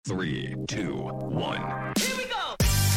Three, two, one. Here we go!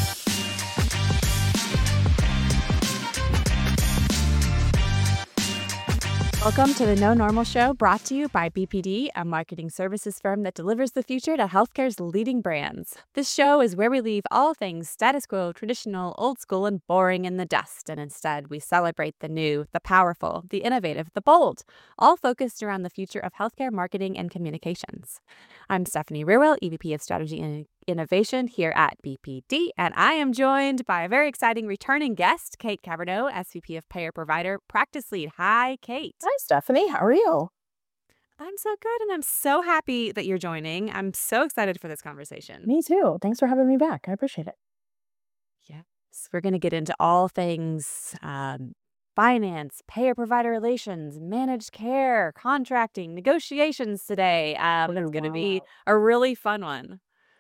Welcome to the No Normal Show, brought to you by BPD, a marketing services firm that delivers the future to healthcare's leading brands. This show is where we leave all things status quo, traditional, old school, and boring in the dust, and instead we celebrate the new, the powerful, the innovative, the bold, all focused around the future of healthcare marketing and communications. I'm Stephanie Rierwell, EVP of Strategy and Innovation here at BPD, and I am joined by a very exciting returning guest, Kate Caberneau, SVP of Payer Provider Practice Lead. Hi, Kate. Hi, Stephanie. How are you? I'm so good, and I'm so happy that you're joining. I'm so excited for this conversation. Me too. Thanks for having me back. I appreciate it. Yes, we're going to get into all things finance, payer-provider relations, managed care, contracting, negotiations today. It's going to be a really fun one.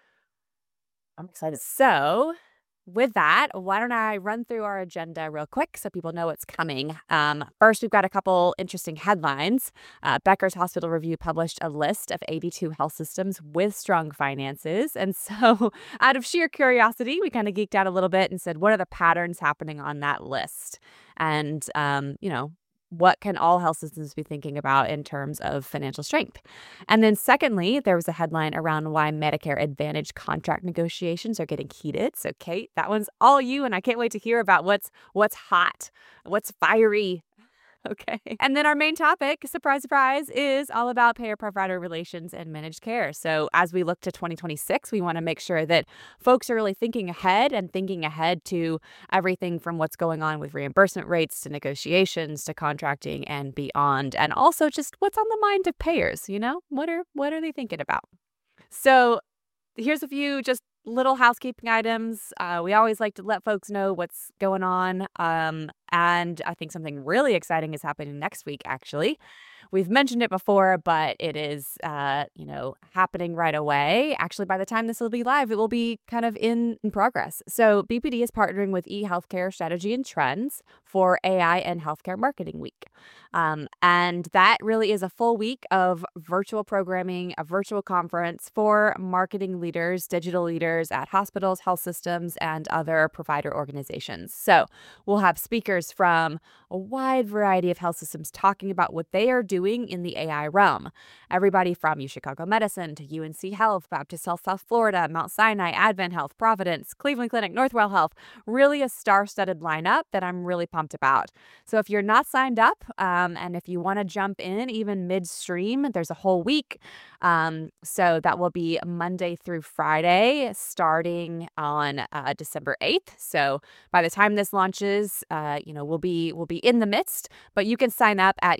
I'm excited. So, with that, why don't I run through our agenda real quick so people know what's coming. First, we've got a couple interesting headlines. Becker's Hospital Review published a list of 82 health systems with strong finances. And so, out of sheer curiosity, we kind of geeked out a little bit and said, what are the patterns happening on that list? And, what can all health systems be thinking about in terms of financial strength? And then secondly, there was a headline around why Medicare Advantage contract negotiations are getting heated. So Kate, that one's all you, and I can't wait to hear about what's hot, what's fiery. Okay. And then our main topic, surprise, surprise, is all about payer-provider relations and managed care. So as we look to 2026, we want to make sure that folks are really thinking ahead to everything from what's going on with reimbursement rates to negotiations to contracting and beyond. And also just what's on the mind of payers, What are they thinking about? So here's a few just little housekeeping items. We always like to let folks know what's going on. And I think something really exciting is happening next week, actually. We've mentioned it before, but it is, happening right away. Actually, by the time this will be live, it will be kind of in progress. So BPD is partnering with eHealthcare Strategy and Trends for AI and Healthcare Marketing Week. And that really is a full week of virtual programming, a virtual conference for marketing leaders, digital leaders at hospitals, health systems, and other provider organizations. So we'll have speakers from a wide variety of health systems talking about what they are doing in the AI realm. Everybody from UChicago Medicine to UNC Health, Baptist Health South Florida, Mount Sinai, Advent Health, Providence, Cleveland Clinic, Northwell Health. Really a star-studded lineup that I'm really pumped about. So if you're not signed up, and if you want to jump in even midstream, there's a whole week. So that will be Monday through Friday, starting on December 8th. So by the time this launches, we'll be in the midst, but you can sign up at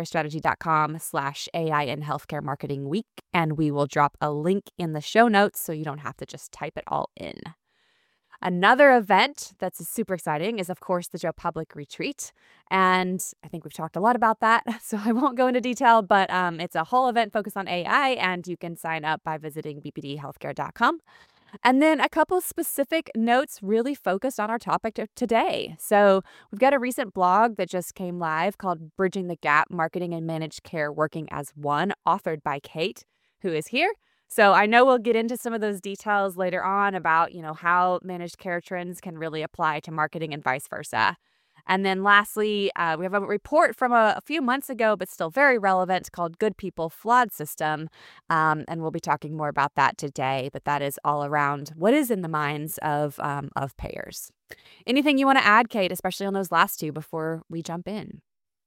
ehealthcarestrategy.com/AI and Healthcare Marketing Week, and we will drop a link in the show notes so you don't have to just type it all in. Another event that's super exciting is, of course, the Joe Public Retreat. And I think we've talked a lot about that, so I won't go into detail, but it's a whole event focused on AI, and you can sign up by visiting bpdhealthcare.com. And then a couple specific notes really focused on our topic of today. So we've got a recent blog that just came live called Bridging the Gap, Marketing and Managed Care Working as One, authored by Kate, who is here. So I know we'll get into some of those details later on about, how managed care trends can really apply to marketing and vice versa. And then lastly, we have a report from a few months ago, but still very relevant, called Good People, Flawed System. And we'll be talking more about that today, but that is all around what is in the minds of payers. Anything you want to add, Kate, especially on those last two before we jump in?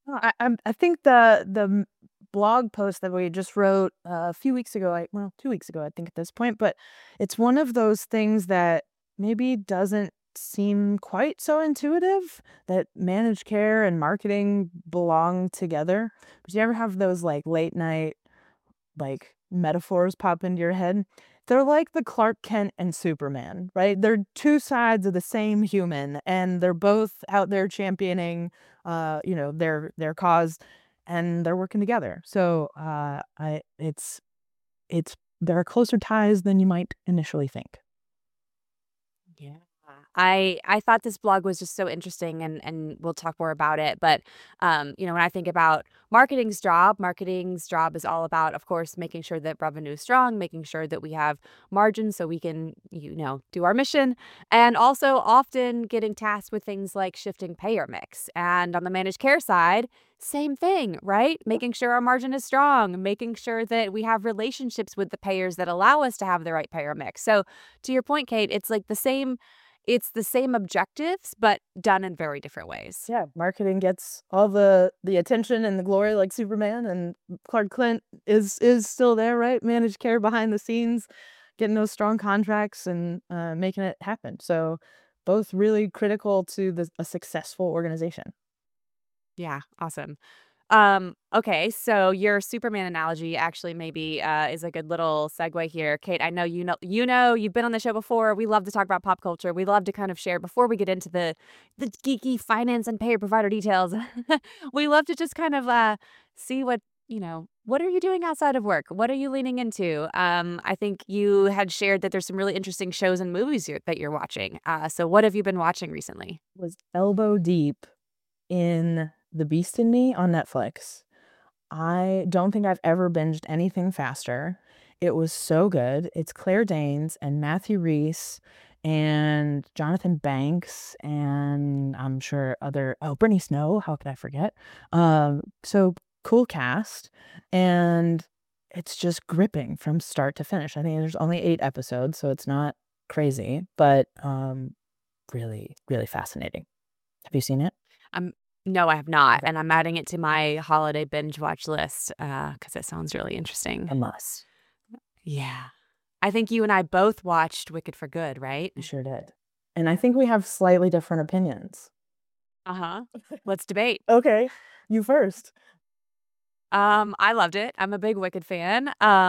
I think the blog post that we just wrote a few weeks ago, 2 weeks ago, I think at this point, but it's one of those things that maybe doesn't seem quite so intuitive, that managed care and marketing belong together. But you ever have those late night metaphors pop into your head? They're like the Clark Kent and Superman, right? They're two sides of the same human, and they're both out there championing their cause, and they're working together. So there are closer ties than you might initially think. Yeah. I thought this blog was just so interesting, and we'll talk more about it. But when I think about marketing's job is all about, of course, making sure that revenue is strong, making sure that we have margins so we can, do our mission, and also often getting tasked with things like shifting payer mix. And on the managed care side, same thing, right? Making sure our margin is strong, making sure that we have relationships with the payers that allow us to have the right payer mix. So to your point, Kate, it's the same objectives, but done in very different ways. Yeah, marketing gets all the attention and the glory like Superman, and Clark Kent is still there, right? Managed care behind the scenes, getting those strong contracts and making it happen. So both really critical to a successful organization. Yeah, awesome. Okay, so your Superman analogy actually maybe is a good little segue here. Kate, I know you've been on the show before. We love to talk about pop culture. We love to kind of share before we get into the geeky finance and payer provider details. We love to just kind of see what are you doing outside of work? What are you leaning into? I think you had shared that there's some really interesting shows and movies that you're watching. So what have you been watching recently? Was elbow deep in The Beast in Me on Netflix. I don't think I've ever binged anything faster. It was so good. It's Claire Danes and Matthew Rhys and Jonathan Banks and I'm sure Brittany Snow. How could I forget? So cool cast, and it's just gripping from start to finish. I think there's only 8 episodes, so it's not crazy, but really, really fascinating. Have you seen it? No, I have not, and I'm adding it to my holiday binge watch list because it sounds really interesting. A must. Yeah. I think you and I both watched Wicked for Good, right? We sure did. And I think we have slightly different opinions. Let's debate. Okay, you first. I loved it. I'm a big Wicked fan.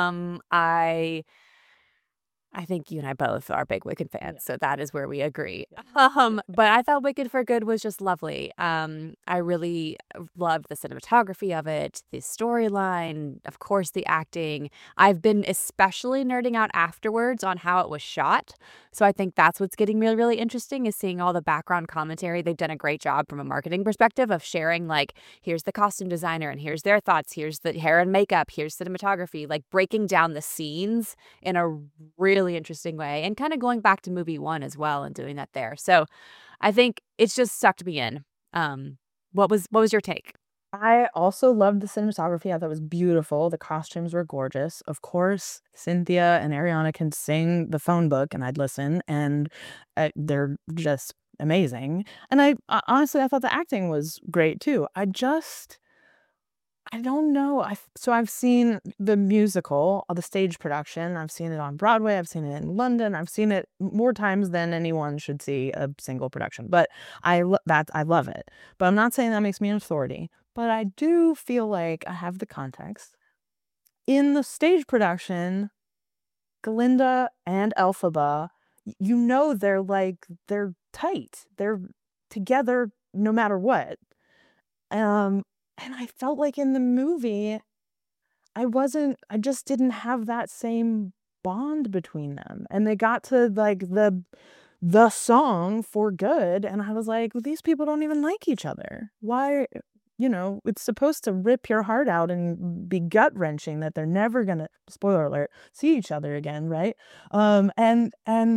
I think you and I both are big Wicked fans, so that is where we agree. But I thought Wicked for Good was just lovely. I really loved the cinematography of it, the storyline, of course, the acting. I've been especially nerding out afterwards on how it was shot. So I think that's what's getting really, really interesting is seeing all the background commentary. They've done a great job from a marketing perspective of sharing, like, here's the costume designer and here's their thoughts, here's the hair and makeup, here's cinematography, like breaking down the scenes in a really interesting way and kind of going back to movie 1 as well and doing that there. So I think it's just sucked me in. What was your take? I also loved the cinematography. I thought it was beautiful. The costumes were gorgeous. Of course, Cynthia and Ariana can sing the phone book, and I'd listen, and they're just amazing. And honestly, I thought the acting was great too. I don't know. I've seen the musical, the stage production. I've seen it on Broadway. I've seen it in London. I've seen it more times than anyone should see a single production. But I love it. But I'm not saying that makes me an authority. But I do feel like I have the context. In the stage production, Glinda and Elphaba, they're tight. They're together no matter what. And I felt like in the movie, I just didn't have that same bond between them. And they got to like the song For Good, and I was like, well, these people don't even like each other. Why? It's supposed to rip your heart out and be gut-wrenching that they're never gonna, spoiler alert, see each other again, right? And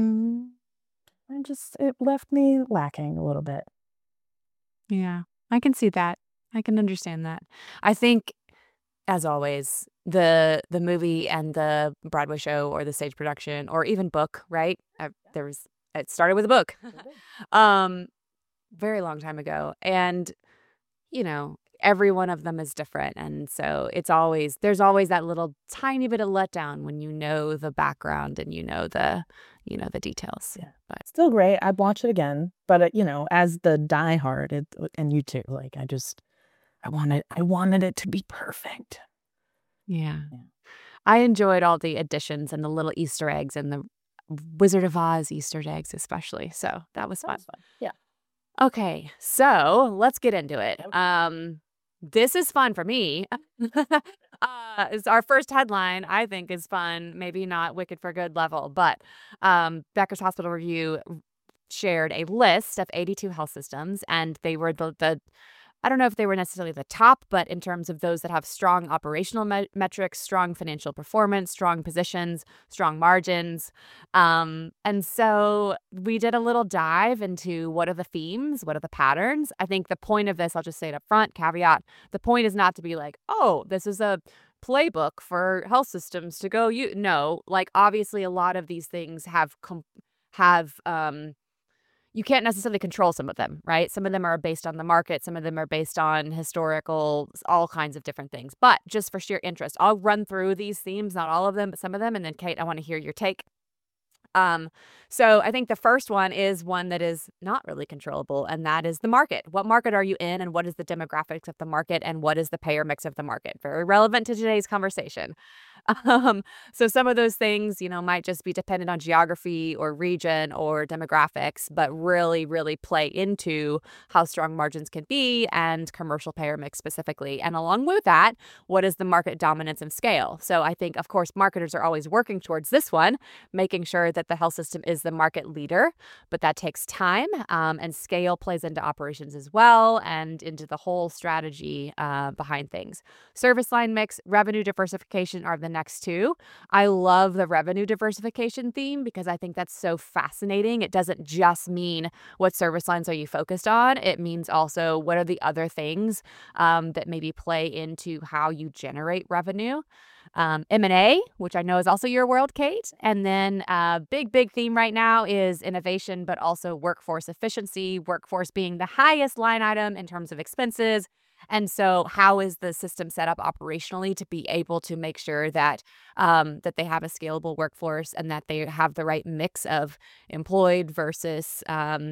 it left me lacking a little bit. Yeah, I can see that. I can understand that. I think, as always, the movie and the Broadway show or the stage production or even book, right? It started with a book, very long time ago, and every one of them is different, and so there's always that little tiny bit of letdown when the background and the details. Yeah. But still great. I'd watch it again, but as the diehard, and you too, like I wanted it to be perfect. yeah. I enjoyed all the additions and the little Easter eggs and the Wizard of Oz Easter eggs especially. So that was fun. Yeah. Okay, so let's get into it. This is fun for me. It's our first headline, I think, is fun. Maybe not Wicked for Good level, but Becker's Hospital Review shared a list of 82 health systems, and they were the I don't know if they were necessarily the top, but in terms of those that have strong operational metrics, strong financial performance, strong positions, strong margins. And so we did a little dive into what are the themes, what are the patterns. I think the point of this, I'll just say it up front, caveat, the point is not to be like, oh, this is a playbook for health systems to go. No, like obviously a lot of these things have you can't necessarily control some of them, right? Some of them are based on the market. Some of them are based on historical, all kinds of different things. But just for sheer interest, I'll run through these themes, not all of them, but some of them. And then, Kate, I want to hear your take. So I think the first one is one that is not really controllable, and that is the market. What market are you in, and what is the demographics of the market, and what is the payer mix of the market? Very relevant to today's conversation. So some of those things, might just be dependent on geography or region or demographics, but really, really play into how strong margins can be and commercial payer mix specifically. And along with that, what is the market dominance and scale? So I think, of course, marketers are always working towards this one, making sure that the health system is the market leader, but that takes time, and scale plays into operations as well and into the whole strategy behind things. Service line mix, revenue diversification are the next two. I love the revenue diversification theme because I think that's so fascinating. It doesn't just mean what service lines are you focused on. It means also what are the other things that maybe play into how you generate revenue. M&A, which I know is also your world, Kate. And then big theme right now is innovation, but also workforce efficiency, workforce being the highest line item in terms of expenses. And so how is the system set up operationally to be able to make sure that that they have a scalable workforce and that they have the right mix of employed versus,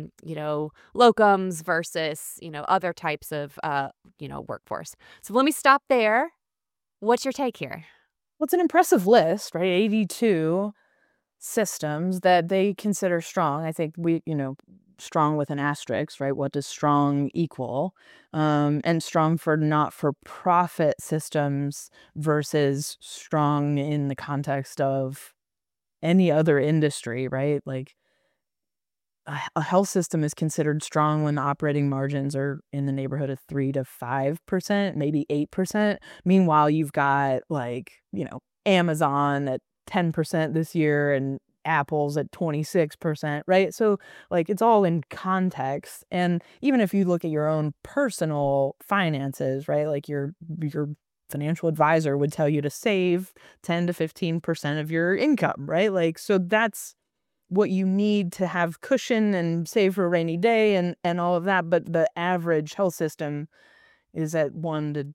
locums versus, other types of, workforce. So let me stop there. What's your take here? Well, it's an impressive list, right? 82 systems that they consider strong. I think strong with an asterisk, right? What does strong equal? And strong for not-for-profit systems versus strong in the context of any other industry, right? Like a health system is considered strong when the operating margins are in the neighborhood of 3 to 5%, maybe 8%. Meanwhile, you've got Amazon at 10% this year and Apple's at 26%, right? So it's all in context. And even if you look at your own personal finances, right? Like your financial advisor would tell you to save 10 to 15% of your income, right? So that's what you need to have cushion and save for a rainy day and all of that. But the average health system is at 1 to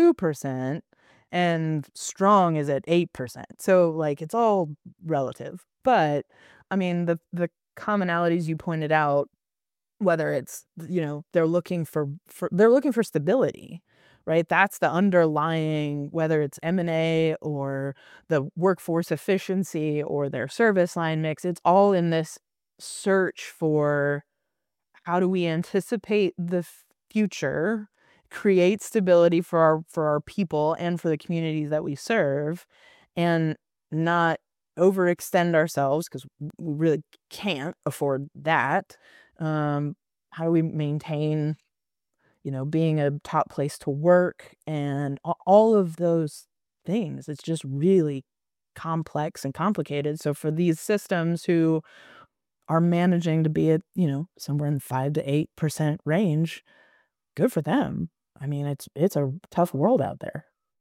2% and strong is at 8%. So it's all relative. But I mean, the commonalities you pointed out, whether it's, they're looking for stability, right? That's the underlying, whether it's M&A or the workforce efficiency or their service line mix, it's all in this search for how do we anticipate the future, create stability for our people and for the communities that we serve, and not overextend ourselves because we really can't afford that. How do we maintain being a top place to work and all of those things? It's just really complex and complicated. So for these systems who are managing to be at, somewhere in the 5 to 8% range, good for them. I mean, it's a tough world out there.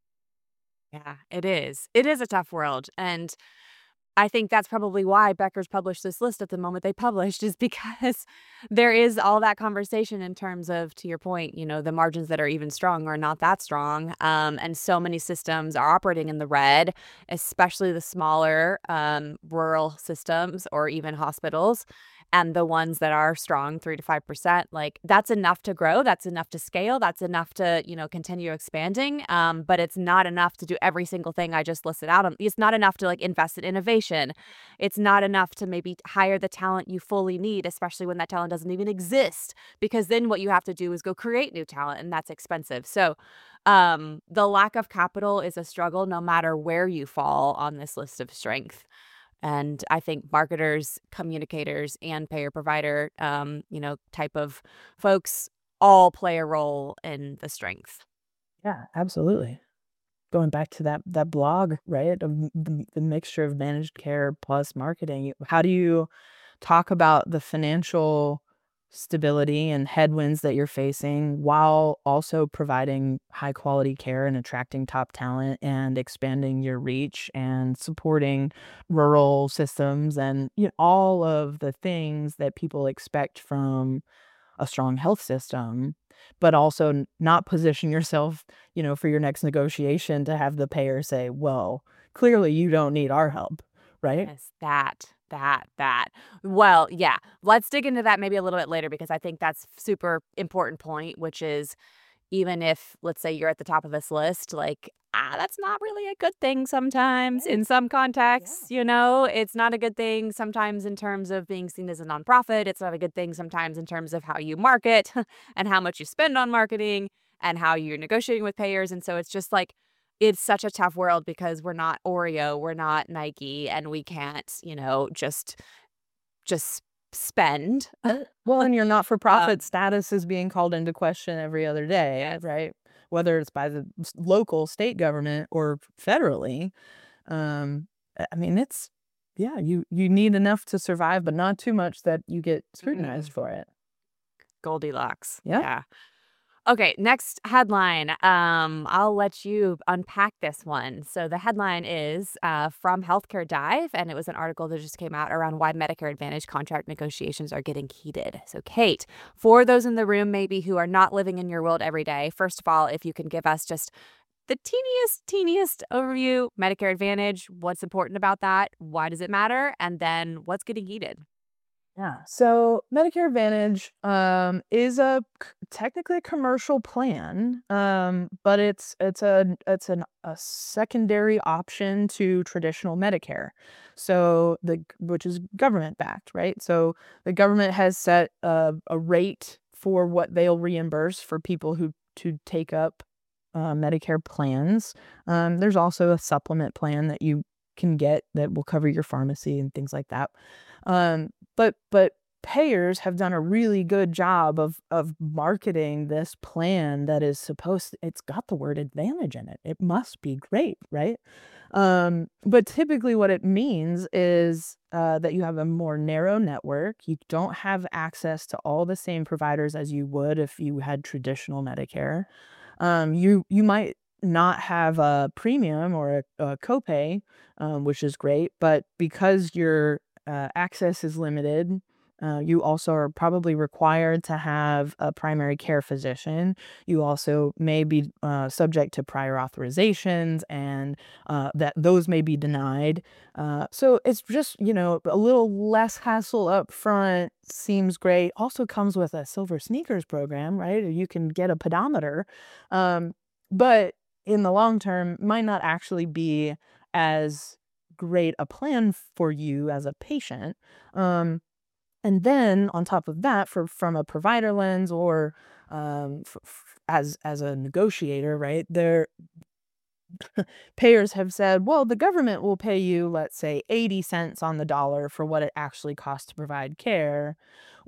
Yeah, it is. It is a tough world. And I think that's probably why Becker's published this list at the moment they published, is because there is all that conversation in terms of, to your point, the margins that are even strong are not that strong. And so many systems are operating in the red, especially the smaller rural systems or even hospitals. And the ones that are strong, 3 to 5%, that's enough to grow. That's enough to scale. That's enough to, continue expanding. But it's not enough to do every single thing I just listed out. It's not enough to invest in innovation. It's not enough to maybe hire the talent you fully need, especially when that talent doesn't even exist, because then what you have to do is go create new talent, and that's expensive. So the lack of capital is a struggle no matter where you fall on this list of strength. And I think marketers, communicators, and payer provider, type of folks all play a role in the strength. Yeah, absolutely. Going back to that blog, right? Of the mixture of managed care plus marketing. How do you talk about the financial stability and headwinds that you're facing while also providing high quality care and attracting top talent and expanding your reach and supporting rural systems and all of the things that people expect from a strong health system, but also not position yourself, for your next negotiation to have the payer say, well, clearly you don't need our help, right? Yes, that. Well, yeah, let's dig into that maybe a little bit later because I think that's super important point, which is even if, let's say, you're at the top of this list, like, that's not really a good thing sometimes Right. in some Yeah. contexts, It's not a good thing sometimes in terms of being seen as a nonprofit. It's not a good thing sometimes in terms of how you market and how much you spend on marketing and how you're negotiating with payers. And so it's just like, it's such a tough world because we're not Oreo, we're not Nike, and we can't, just spend. Well, and your not-for-profit Um, status is being called into question every other day, yes. right? Whether it's by the local state government or federally. Um, I mean, it's yeah, you need enough to survive, but not too much that you get scrutinized Mm-mm. for it. Goldilocks. Yeah. Yeah. Okay, next headline. I'll let you unpack this one. So the headline is from Healthcare Dive, and it was an article that just came out around why Medicare Advantage contract negotiations are getting heated. So, Kate, for those in the room maybe who are not living in your world every day, first of all, if you can give us just the teeniest overview, Medicare Advantage, what's important about that, why does it matter, and then what's getting heated? Yeah. So Medicare Advantage is technically a commercial plan, but it's a secondary option to traditional Medicare. So which is government backed, right? So the government has set a rate for what they'll reimburse for people who to take up Medicare plans. There's also a supplement plan that you can get that will cover your pharmacy and things like that. But payers have done a really good job of marketing this plan that is it's got the word advantage in it. It must be great, right? But typically what it means is that you have a more narrow network. You don't have access to all the same providers as you would if you had traditional Medicare. You might not have a premium or a copay, which is great, but because your access is limited, you also are probably required to have a primary care physician. You also may be subject to prior authorizations, and that those may be denied. So it's just a little less hassle up front. Seems great. Also comes with a Silver Sneakers program, right? You can get a pedometer, um, but in the long term, might not actually be as great a plan for you as a patient. Um, and then on top of that, from a provider lens or as a negotiator, right? Payers have said, well, the government will pay you, let's say, 80 cents on the dollar for what it actually costs to provide care.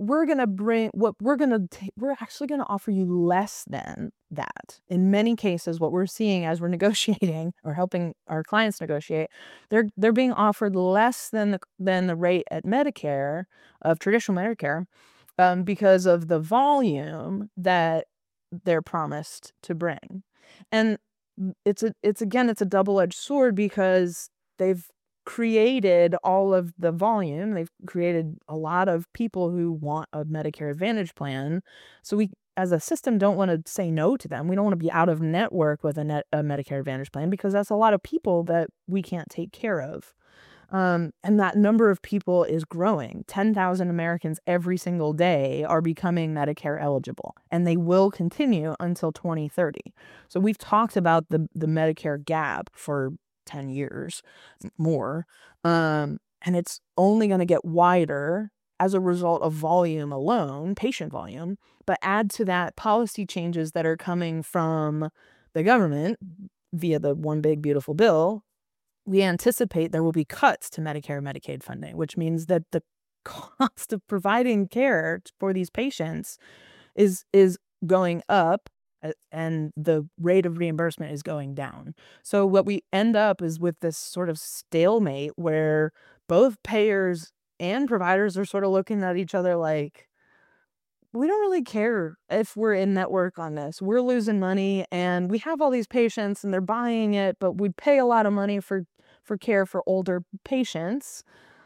We're actually going to offer you less than that. In many cases, what we're seeing as we're negotiating or helping our clients negotiate, they're being offered less than the rate at Medicare of traditional Medicare, because of the volume that they're promised to bring. And it's a double-edged sword because they've created all of the volume. They've created a lot of people who want a Medicare Advantage plan. So we, as a system, don't want to say no to them. We don't want to be out of network with a Medicare Advantage plan because that's a lot of people that we can't take care of. And that number of people is growing. 10,000 Americans every single day are becoming Medicare eligible, and they will continue until 2030. So we've talked about the Medicare gap for 10 years more. And it's only going to get wider as a result of volume alone, patient volume, but add to that policy changes that are coming from the government via the One Big Beautiful Bill. we anticipate there will be cuts to Medicare and Medicaid funding, which means that the cost of providing care for these patients is going up, and the rate of reimbursement is going down. So what we end up is with this sort of stalemate where both payers and providers are sort of looking at each other like, we don't really care if we're in network on this. We're losing money and we have all these patients and they're buying it, but we pay a lot of money for care for older patients.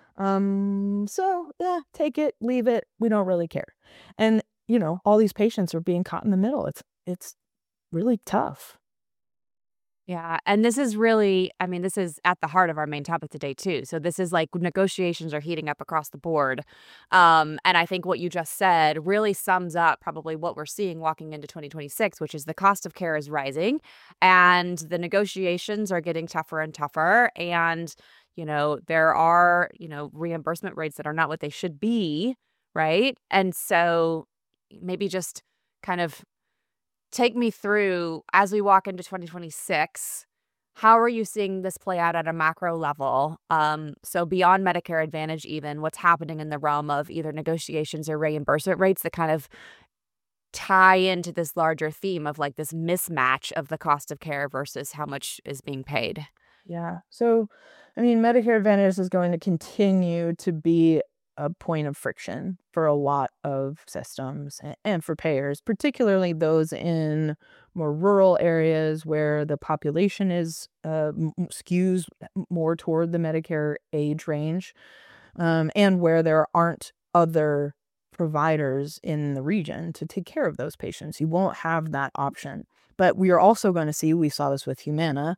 So yeah, take it, leave it. We don't really care. And all these patients are being caught in the middle. It's really tough. Yeah. And this is really, I mean, this is at the heart of our main topic today, too. So this is like negotiations are heating up across the board. And I think what you just said really sums up probably what we're seeing walking into 2026, which is the cost of care is rising and the negotiations are getting tougher and tougher. And, there are, reimbursement rates that are not what they should be. Right. And so maybe just kind of take me through as we walk into 2026. How are you seeing this play out at a macro level? So beyond Medicare Advantage, even what's happening in the realm of either negotiations or reimbursement rates that kind of tie into this larger theme of like this mismatch of the cost of care versus how much is being paid. Yeah. So, I mean, Medicare Advantage is going to continue to be a point of friction for a lot of systems and for payers, particularly those in more rural areas where the population is skews more toward the Medicare age range, and where there aren't other providers in the region to take care of those patients. You won't have that option. But we are also going to see, we saw this with Humana,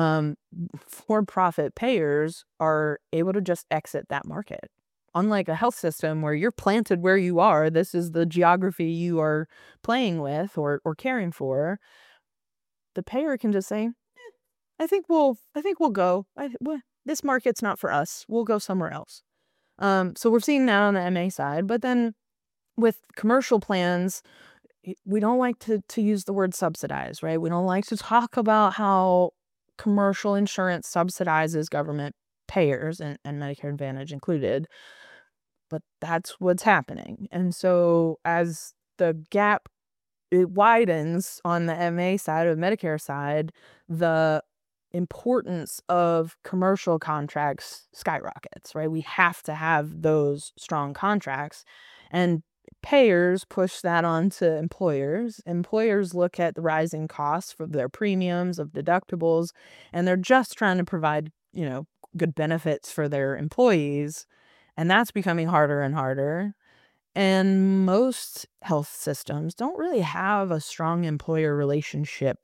for-profit payers are able to just exit that market. Unlike a health system where you're planted where you are, this is the geography you are playing with or caring for, the payer can just say, I think we'll go. This market's not for us. We'll go somewhere else. So we're seeing that on the MA side. But then with commercial plans, we don't like to use the word subsidize, right? We don't like to talk about how commercial insurance subsidizes government payers and Medicare Advantage included. But that's what's happening. And so as the gap it widens on the MA side or the Medicare side, the importance of commercial contracts skyrockets, right? We have to have those strong contracts. And payers push that on to employers. Employers look at the rising costs for their premiums of deductibles, and they're just trying to provide, good benefits for their employees. And that's becoming harder and harder. And most health systems don't really have a strong employer relationship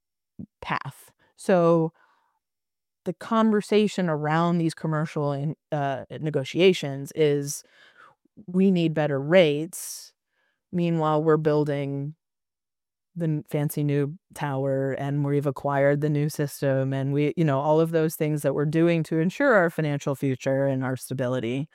path. So the conversation around these commercial negotiations is we need better rates. Meanwhile, we're building the fancy new tower and we've acquired the new system and we, all of those things that we're doing to ensure our financial future and our stability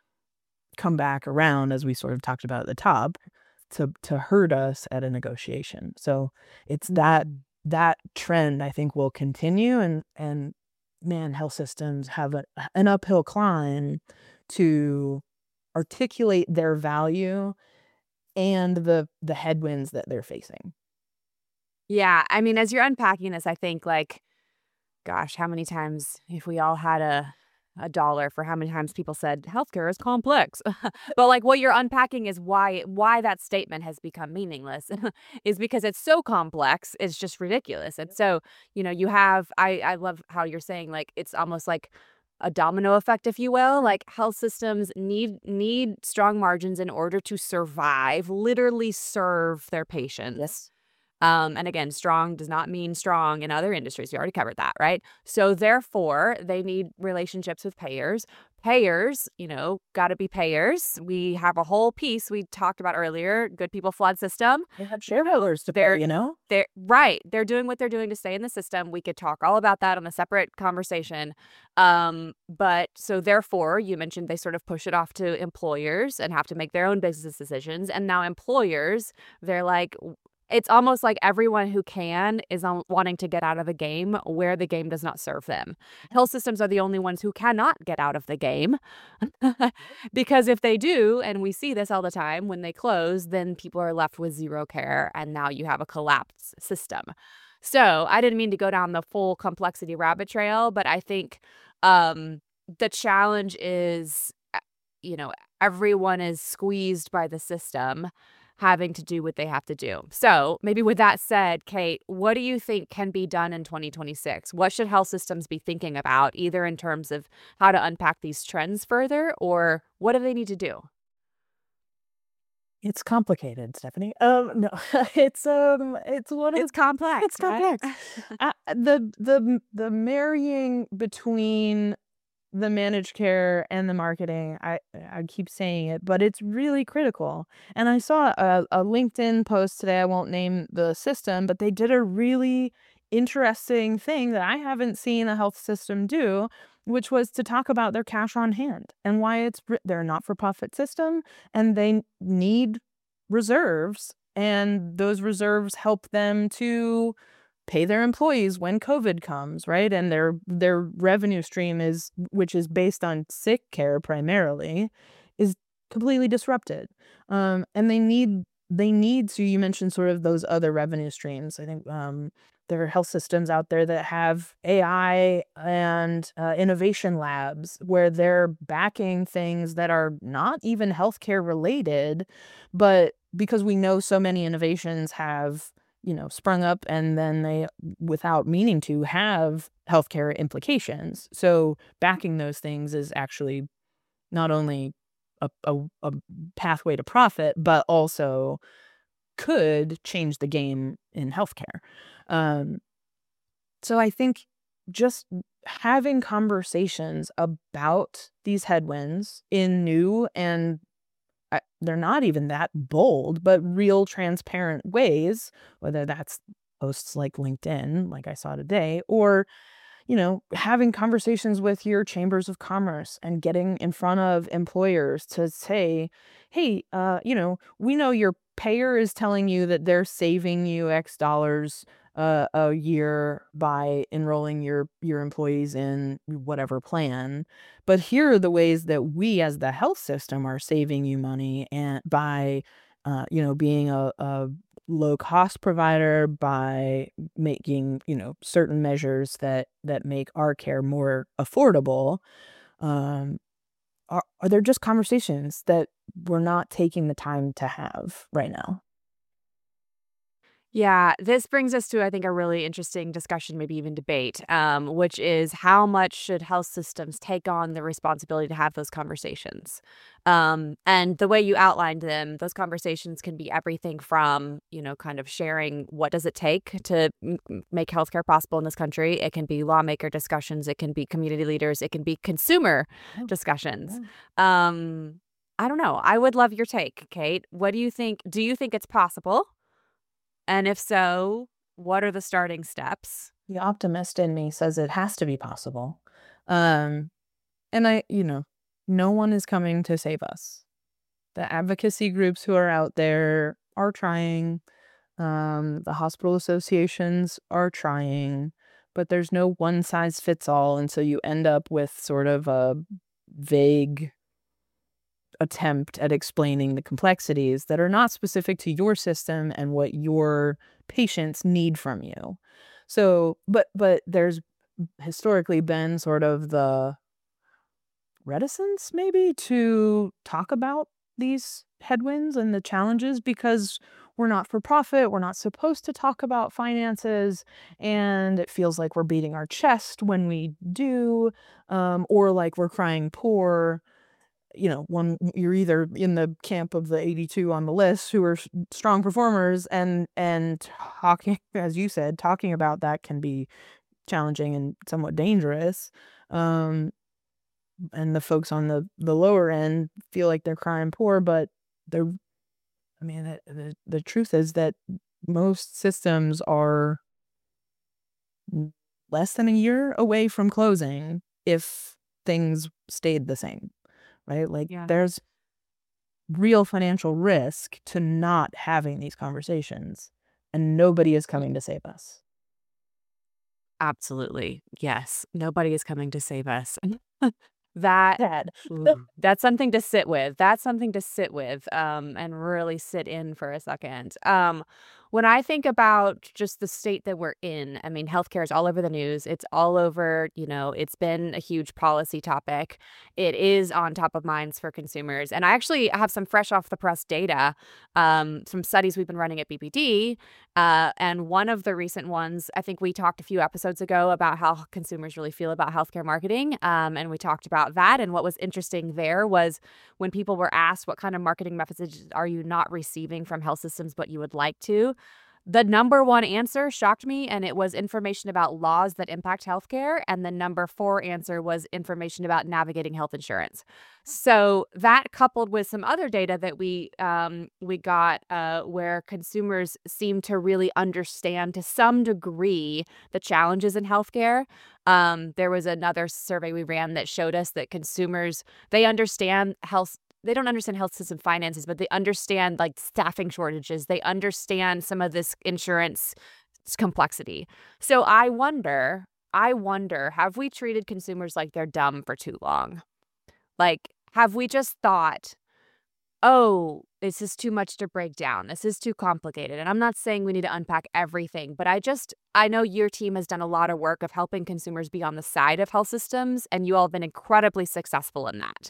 come back around, as we sort of talked about at the top, to hurt us at a negotiation. So it's that trend I think will continue, and man, health systems have an uphill climb to articulate their value and the headwinds that they're facing. Yeah. I mean, as you're unpacking this, I think like, gosh, how many times if we all had a dollar for how many times people said healthcare is complex. But like what you're unpacking is why that statement has become meaningless is because it's so complex. It's just ridiculous. And so, you have, I love how you're saying like, it's almost like a domino effect, if you will. Like health systems need strong margins in order to survive, literally serve their patients. Yes. And again, strong does not mean strong in other industries. We already covered that, right? So therefore, they need relationships with payers. Payers, got to be payers. We have a whole piece we talked about earlier, good people flood system. They have shareholders to pay, They're right. They're doing what they're doing to stay in the system. We could talk all about that on a separate conversation. But so therefore, you mentioned they sort of push it off to employers and have to make their own business decisions. And now employers, they're like, it's almost like everyone who can is wanting to get out of the game where the game does not serve them. Health systems are the only ones who cannot get out of the game because if they do, and we see this all the time, when they close, then people are left with zero care, and now you have a collapsed system. So I didn't mean to go down the full complexity rabbit trail, but I think the challenge is, you know, everyone is squeezed by the system having to do what they have to do. So maybe with that said, Kate, what do you think can be done in 2026? What should health systems be thinking about, either in terms of how to unpack these trends further, or what do they need to do? It's complicated, Stephanie. No, it's one of It's complex, it's complex. The marrying between the managed care and the marketing, I keep saying it, but it's really critical. And I saw a LinkedIn post today. I won't name the system, but they did a really interesting thing that I haven't seen a health system do, which was to talk about their cash on hand and why they're a not-for-profit system and they need reserves, and those reserves help them to pay their employees when COVID comes, right? And their revenue stream which is based on sick care primarily, is completely disrupted. And they need to, you mentioned sort of those other revenue streams. I think there are health systems out there that have AI and innovation labs where they're backing things that are not even healthcare related, but because we know so many innovations have sprung up and then they, without meaning to, have healthcare implications. So backing those things is actually not only a pathway to profit, but also could change the game in healthcare. So I think just having conversations about these headwinds in new and they're not even that bold, but real transparent ways, whether that's posts like LinkedIn, like I saw today, or, having conversations with your chambers of commerce and getting in front of employers to say, hey, we know your payer is telling you that they're saving you X dollars a year by enrolling your employees in whatever plan. But here are the ways that we as the health system are saving you money, and by being a low cost provider, by making certain measures that make our care more affordable. Are there just conversations that we're not taking the time to have right now? Yeah, this brings us to, I think, a really interesting discussion, maybe even debate, which is how much should health systems take on the responsibility to have those conversations? And the way you outlined them, those conversations can be everything from, kind of sharing what does it take to make healthcare possible in this country. It can be lawmaker discussions. It can be community leaders. It can be consumer discussions. I don't know. I would love your take, Kate. What do you think? Do you think it's possible? And if so, what are the starting steps? The optimist in me says it has to be possible. And no one is coming to save us. The advocacy groups who are out there are trying. The hospital associations are trying, but there's no one size fits all. And so you end up with sort of a vague attempt at explaining the complexities that are not specific to your system and what your patients need from you. So, but there's historically been sort of the reticence maybe to talk about these headwinds and the challenges because we're not for profit. We're not supposed to talk about finances, and it feels like we're beating our chest when we do, or like we're crying poor. When you're either in the camp of the 82 on the list who are strong performers, and talking, as you said, talking about that can be challenging and somewhat dangerous. And the folks on the lower end feel like they're crying poor, but the truth is that most systems are less than a year away from closing if things stayed the same. Right? Like Yeah. there's real financial risk to not having these conversations. and nobody is coming to save us. Absolutely. Yes. Nobody is coming to save us. That Sad. that's something to sit with. That's something to sit with, and really sit in for a second. When I think about just the state that we're in, I mean, healthcare is all over the news. It's all over, it's been a huge policy topic. It is on top of minds for consumers. And I actually have some fresh off the press data, some studies we've been running at BPD. And one of the recent ones, I think we talked a few episodes ago about how consumers really feel about healthcare marketing. And we talked about that. And what was interesting there was when people were asked what kind of marketing messages are you not receiving from health systems, but you would like to, the number one answer shocked me, and it was information about laws that impact healthcare. And the number 4 answer was information about navigating health insurance. So that, coupled with some other data that we got, where consumers seem to really understand to some degree the challenges in healthcare. There was another survey we ran that showed us that consumers, they understand health. They don't understand health system finances, but they understand like staffing shortages. They understand some of this insurance complexity. So I wonder, have we treated consumers like they're dumb for too long? Like, have we just thought, oh, this is too much to break down. This is too complicated. And I'm not saying we need to unpack everything, but I know your team has done a lot of work of helping consumers be on the side of health systems, and you all have been incredibly successful in that.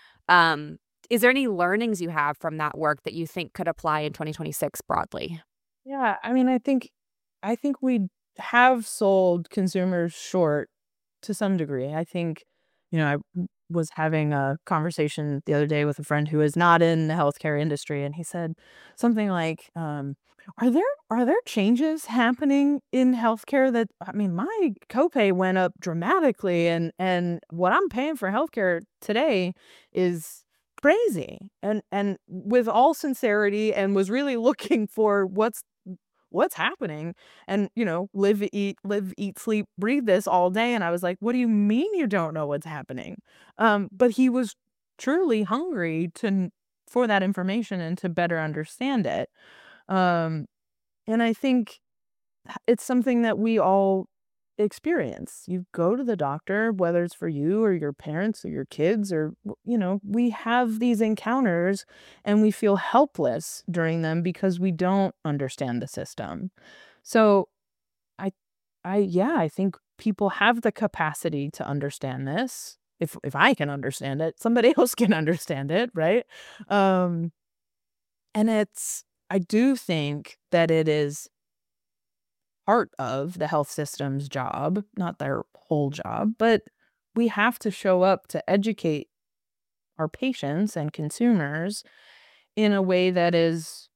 Is there any learnings you have from that work that you think could apply in 2026 broadly? Yeah, I mean, I think we have sold consumers short to some degree. I think, I was having a conversation the other day with a friend who is not in the healthcare industry, and he said something like, are there changes happening in healthcare that, I mean, my copay went up dramatically, and what I'm paying for healthcare today is crazy. And with all sincerity, and was really looking for what's happening, and live, eat, sleep, breathe this all day. And I was like, what do you mean you don't know what's happening? But he was truly hungry for that information and to better understand it. um and I think it's something that we all experience. You go to the doctor, whether it's for you or your parents or your kids, or, we have these encounters and we feel helpless during them because we don't understand the system. So I, yeah, I think people have the capacity to understand this. If I can understand it, somebody else can understand it, right? Um, and I do think that it is part of the health system's job, not their whole job, but we have to show up to educate our patients and consumers in a way that is,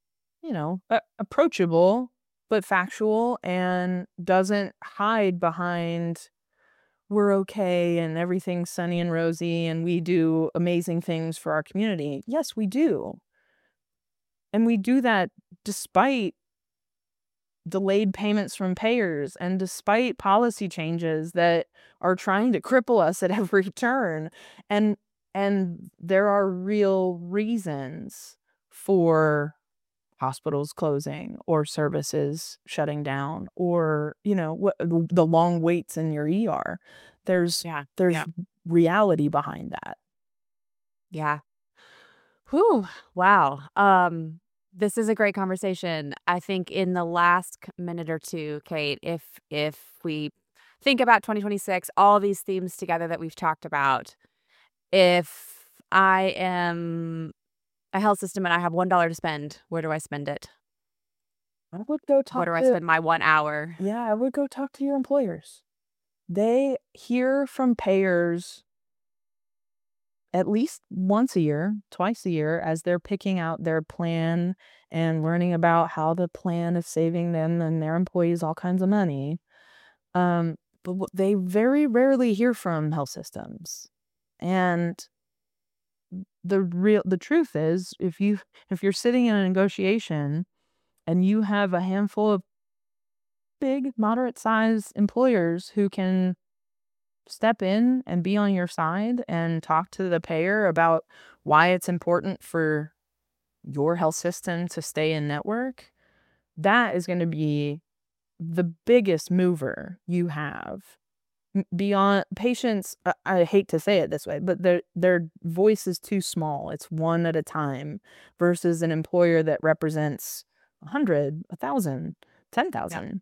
approachable, but factual, and doesn't hide behind we're okay and everything's sunny and rosy and we do amazing things for our community. Yes, we do. And we do that despite delayed payments from payers and despite policy changes that are trying to cripple us at every turn. And there are real reasons for hospitals closing or services shutting down, or the long waits in your ER. There's Yeah. there's Yeah. reality behind that. Yeah. Whew. Wow. This is a great conversation. I think in the last minute or two, Kate, if we think about 2026, all these themes together that we've talked about, if I am a health system and I have $1 to spend, where do I spend it? I would go Where talk do I to spend my 1 hour? Yeah, I would go talk to your employers. They hear from payers at least once a year, twice a year, as they're picking out their plan and learning about how the plan is saving them and their employees all kinds of money. But they very rarely hear from health systems. And the truth is, if you're sitting in a negotiation and you have a handful of big, moderate sized employers who can step in and be on your side and talk to the payer about why it's important for your health system to stay in network, that is going to be the biggest mover you have. Beyond patients, I hate to say it this way, but their voice is too small. It's one at a time versus an employer that represents 100, 1,000, 10,000.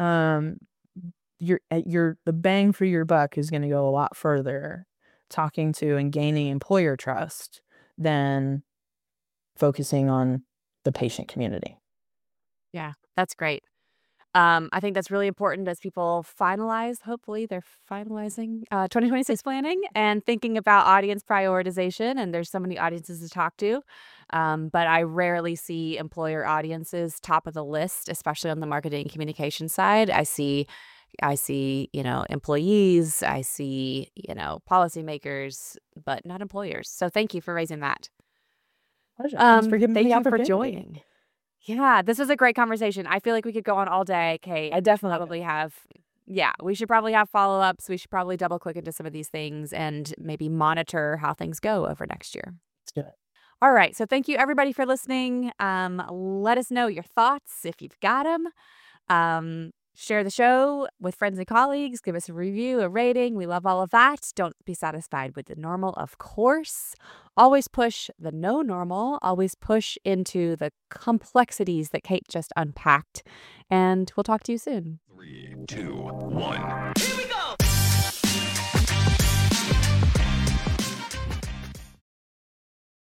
The bang for your buck is going to go a lot further talking to and gaining employer trust than focusing on the patient community. Yeah, that's great. I think that's really important as people finalize, hopefully they're finalizing 2026 planning and thinking about audience prioritization. And there's so many audiences to talk to. But I rarely see employer audiences top of the list, especially on the marketing and communication side. I see, employees, I see, policymakers, but not employers. So thank you for raising that. Pleasure. Thanks for giving me Thank the you for opportunity. joining. Yeah, this was a great conversation. I feel like we could go on all day, Kate. I definitely probably have, we should probably have follow-ups. We should probably double click into some of these things and maybe monitor how things go over next year. Let's do it. All right. So thank you everybody for listening. Let us know your thoughts if you've got them. Share the show with friends and colleagues. Give us a review, a rating. We love all of that. Don't be satisfied with the normal, of course. Always push the no normal. Always push into the complexities that Kate just unpacked. And we'll talk to you soon. 3, 2, 1.